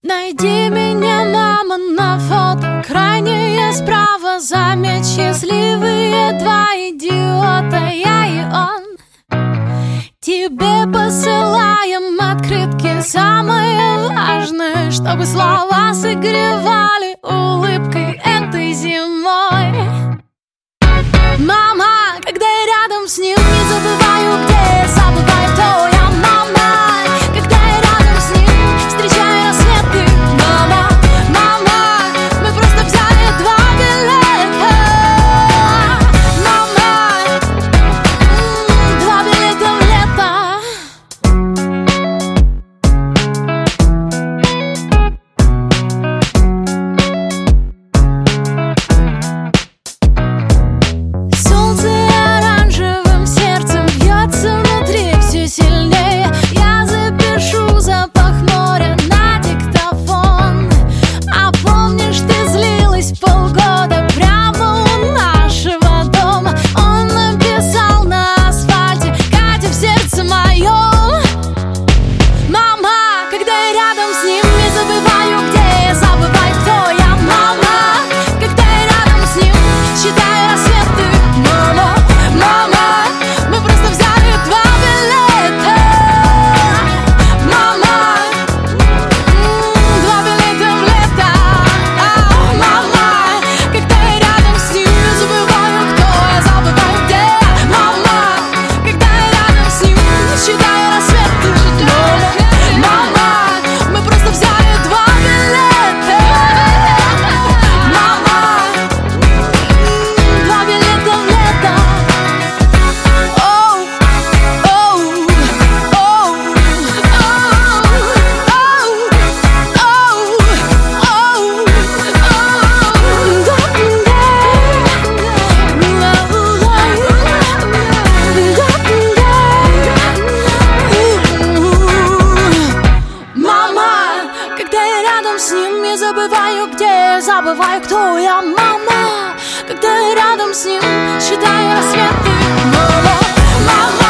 Найди меня, мама, на фото крайнее справа. Заметь, счастливые два идиота, я и он. Тебе посылаем открытки. Самое важное, чтобы слова согревали улыбкой этой зимой. Мама, когда я рядом с ним, не забываю, где я, забываю, кто я. Мама, когда я рядом с ним, встречаю рассветы. Мама, мама, мы просто взяли два билета. Мама, два билета в лето. Солнце оранжевым сердцем бьется внутри все сильнее. Я запишу запах моря на диктофон. А помнишь, ты злилась полгода прямо у нашего дома? Он написал на асфальте: Катя, в сердце моем. Мама, когда я рядом с ним, не забываю, где я, забываю, кто я. Мама, когда я рядом с ним, считаю рассветы. Мама, мама, мы просто взяли два билета. Мама, два билета в лето. Мама, когда я рядом с ним, не забываю, кто я, забываю, где я. Мама, когда я рядом с ним, считаю рассветы. Мама, мы просто взяли два билета. Мама, два билета в лето. Оу, оу, оу, оу, Мама, когда я рядом с ним, я забываю, где я, забываю, кто я. Мама, когда я рядом с ним, считаю рассветы. Мама, мама.